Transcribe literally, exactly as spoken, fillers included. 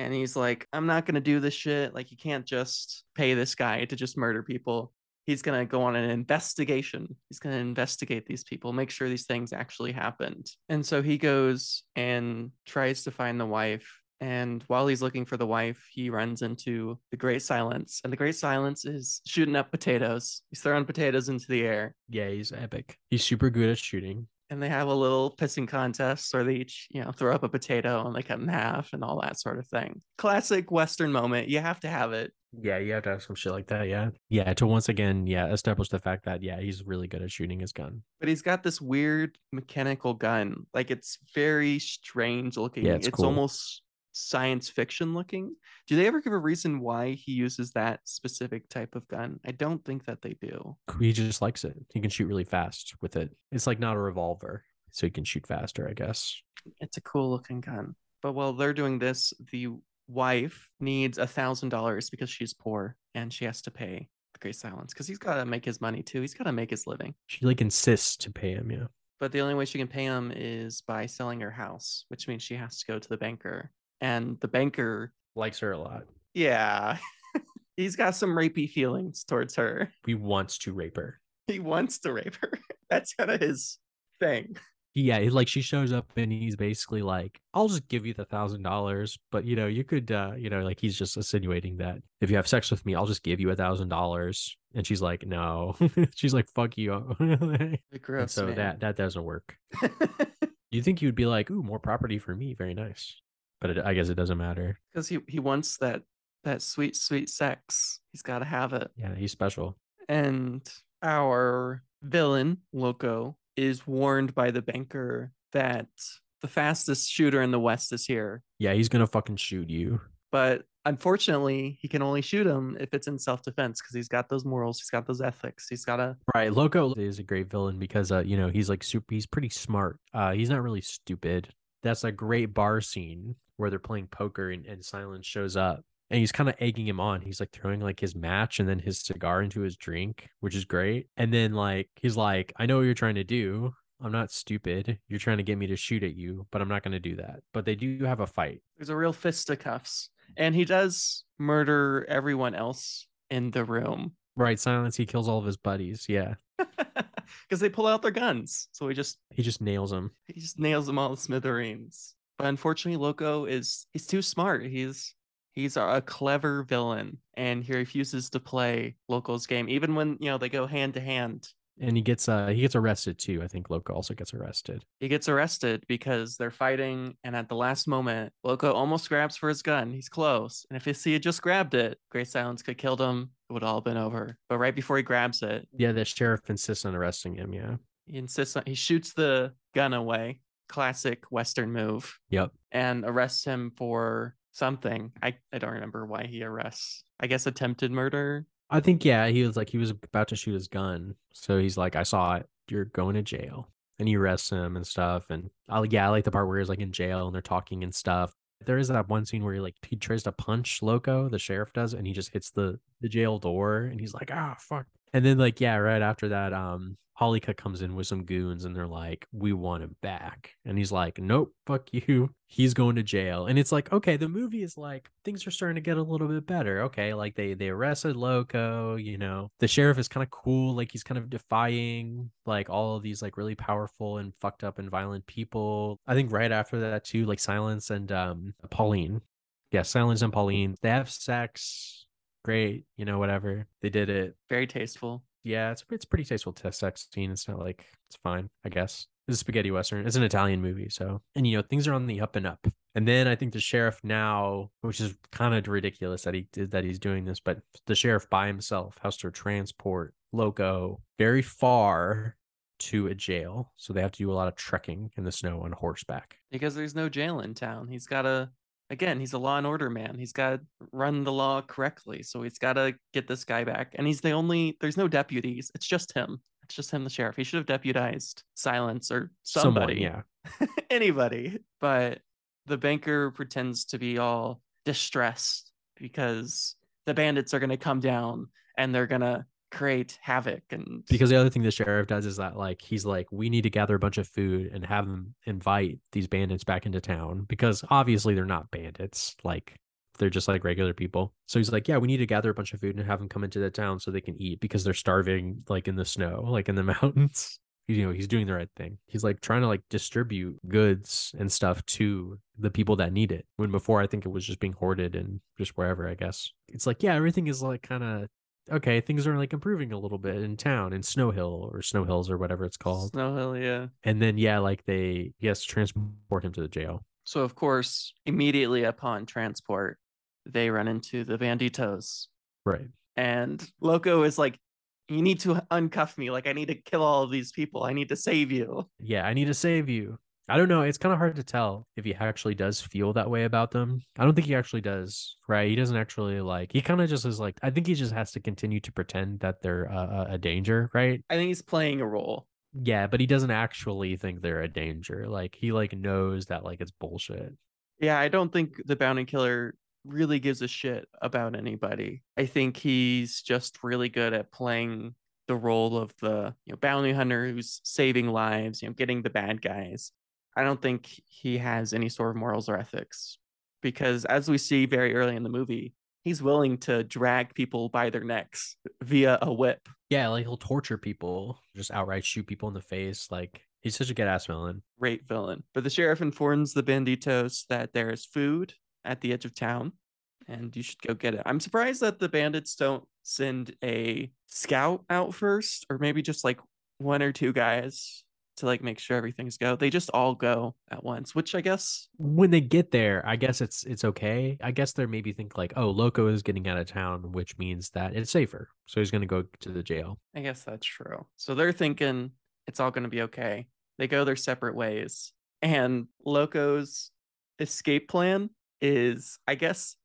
And he's like, I'm not going to do this shit. Like, you can't just pay this guy to just murder people. He's going to go on an investigation. He's going to investigate these people, make sure these things actually happened. And so he goes and tries to find the wife. And while he's looking for the wife, he runs into the Great Silence. And the Great Silence is shooting up potatoes. He's throwing potatoes into the air. Yeah, he's epic. He's super good at shooting. And they have a little pissing contest where they each, you know, throw up a potato and they cut in half and all that sort of thing. Classic Western moment. You have to have it. Yeah, you have to have some shit like that. Yeah. Yeah. To once again, yeah, establish the fact that, yeah, he's really good at shooting his gun. But he's got this weird mechanical gun. Like, it's very strange looking. Yeah, it's It's cool. almost science fiction looking. Do they ever give a reason why he uses that specific type of gun? I don't think that they do. He just likes it. He can shoot really fast with it. It's like not a revolver, so he can shoot faster, I guess. It's a cool looking gun. But while they're doing this, the wife needs a thousand dollars because she's poor and she has to pay the Great Silence because he's got to make his money too. He's got to make his living. She like insists to pay him. Yeah. But the only way she can pay him is by selling her house, which means she has to go to the banker. And the banker likes her a lot. Yeah. He's got some rapey feelings towards her. He wants to rape her. He wants to rape her. That's kind of his thing. Yeah, like she shows up and he's basically like, I'll just give you the thousand dollars, but you know, you could, uh, you know, like he's just insinuating that if you have sex with me, I'll just give you a thousand dollars. And she's like, no. She's like, fuck you. Gross, and so man. that that doesn't work. You think you'd be like, ooh, more property for me, very nice. But it, I guess it doesn't matter because he he wants that that sweet sweet sex. He's got to have it. Yeah, he's special. And our villain Loco is warned by the banker that the fastest shooter in the West is here. Yeah, he's gonna fucking shoot you. But unfortunately, he can only shoot him if it's in self-defense because he's got those morals, he's got those ethics, he's got a right. Loco is a great villain because uh, you know, he's like super. He's pretty smart. Uh, he's not really stupid. That's a great bar scene where they're playing poker and, and Silence shows up. And he's kind of egging him on. He's like throwing like his match and then his cigar into his drink, which is great. And then like he's like, I know what you're trying to do. I'm not stupid. You're trying to get me to shoot at you, but I'm not going to do that. But they do have a fight. There's a real fisticuffs. And he does murder everyone else in the room. Right, Silence. He kills all of his buddies. Yeah. Because they pull out their guns. So he just he just nails them. He just nails them all to smithereens. But unfortunately, Loco is he's too smart. He's He's a clever villain, and he refuses to play Loco's game, even when, you know, they go hand to hand. And he gets uh he gets arrested too. I think Loco also gets arrested. He gets arrested because they're fighting, and at the last moment, Loco almost grabs for his gun. He's close, and if he had just grabbed it, Great Silence could have killed him. It would have all been over. But right before he grabs it, yeah, the sheriff insists on arresting him. Yeah, he insists on he shoots the gun away. Classic Western move. Yep. And arrests him for something. I, I don't remember why he arrests. I guess attempted murder. I think, yeah, he was like, he was about to shoot his gun. So he's like, I saw it. You're going to jail. And he arrests him and stuff. And I, yeah, I like the part where he's like in jail and they're talking and stuff. There is that one scene where he like he tries to punch Loco, the sheriff does, and he just hits the the jail door and he's like, ah, fuck. And then like, yeah, right after that, um, Hollycut comes in with some goons and they're like, we want him back. And he's like, nope, fuck you. He's going to jail. And it's like, okay, the movie is like, things are starting to get a little bit better. Okay, like they they arrested Loco, you know. The sheriff is kind of cool. Like he's kind of defying like all of these like really powerful and fucked up and violent people. I think right after that too, like Silence and um Pauline. Yeah, Silence and Pauline. They have sex. Great, you know, whatever. They did it. Very tasteful. Yeah, it's it's pretty tasteful test sex scene. It's not like it's fine, I guess. It's a spaghetti western. It's an Italian movie, so and you know things are on the up and up. And then I think the sheriff now, which is kind of ridiculous that he did that he's doing this, but the sheriff by himself has to transport Loco very far to a jail, so they have to do a lot of trekking in the snow on horseback because there's no jail in town. He's got to. Again, he's a law and order man. He's got to run the law correctly. So he's got to get this guy back. And he's the only, there's no deputies. It's just him. It's just him, the sheriff. He should have deputized Silence or somebody. Someone, yeah. Anybody. But the banker pretends to be all distressed because the bandits are going to come down and they're going to create havoc. And because the other thing the sheriff does is that like he's like, we need to gather a bunch of food and have them invite these bandits back into town because obviously they're not bandits. Like They're just like regular people. So he's like, yeah, we need to gather a bunch of food and have them come into the town so they can eat because they're starving, like in the snow, like in the mountains. You know, he's doing the right thing. He's like trying to like distribute goods and stuff to the people that need it. When before, I think it was just being hoarded and just wherever, I guess. It's like, yeah, everything is like kind of okay. Things are like improving a little bit in town, in Snow Hill or Snow Hills or whatever it's called. Snow Hill, yeah. And then, yeah, like they, yes, transport him to the jail. So, of course, immediately upon transport, they run into the banditos. Right. And Loco is like, you need to uncuff me. Like, I need to kill all of these people. I need to save you. Yeah, I need to save you. I don't know. It's kind of hard to tell if he actually does feel that way about them. I don't think he actually does, right? He doesn't actually like, he kind of just is like, I think he just has to continue to pretend that they're a, a danger, right? I think he's playing a role. Yeah, but he doesn't actually think they're a danger. Like, he like knows that like it's bullshit. Yeah, I don't think the bounty killer really gives a shit about anybody. I think he's just really good at playing the role of the, you know, bounty hunter who's saving lives, you know, getting the bad guys. I don't think he has any sort of morals or ethics because, as we see very early in the movie, he's willing to drag people by their necks via a whip. Yeah, like he'll torture people, just outright shoot people in the face. Like, he's such a good ass villain. Great villain. But the sheriff informs the banditos that there is food at the edge of town and you should go get it. I'm surprised that the bandits don't send a scout out first, or maybe just like one or two guys to like make sure everything's go. They just all go at once, which I guess when they get there, I guess it's it's okay. I guess they're maybe think like, oh, Loco is getting out of town, which means that it's safer. So he's gonna go to the jail. I guess that's true. So they're thinking it's all gonna be okay. They go their separate ways. And Loco's escape plan is, I guess,